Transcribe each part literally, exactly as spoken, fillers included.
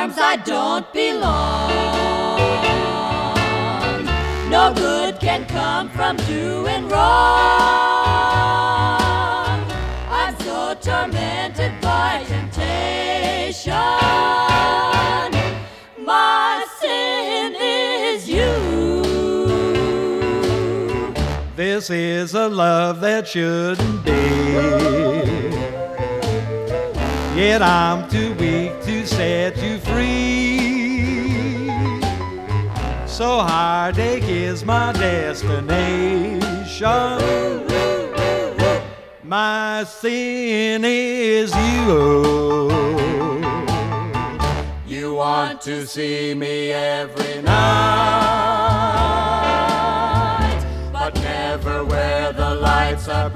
arms I don't belong. No good can come from doing wrong. I'm so tormented by temptation. My sin is you. This is a love that shouldn't be. Yet I'm too weak to set you free. So heartache is my destination. My sin is you. You want to see me every night, but never where the lights are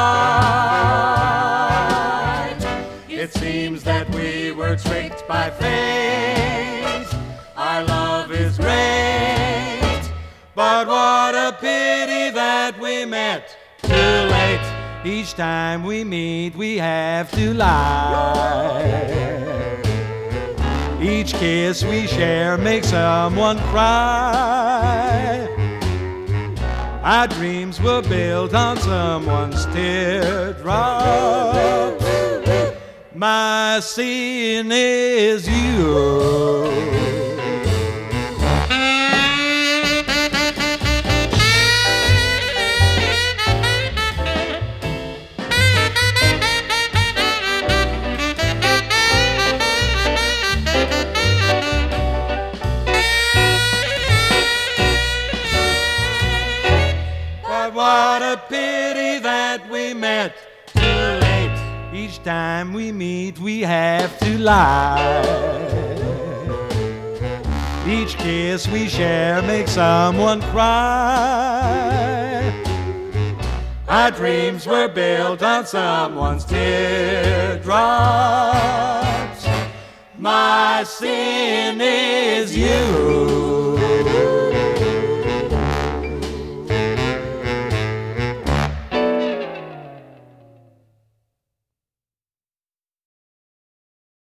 bright. It seems that we were tricked by fate. Our love is great, but what a pity that we met too late. Each time we meet, we have to lie. Each kiss we share makes someone cry. Our dreams were built on someone's teardrops. My sin is you. What a pity that we met too late. Each time we meet, we have to lie. Each kiss we share makes someone cry. Our dreams were built on someone's teardrops. My sin is you.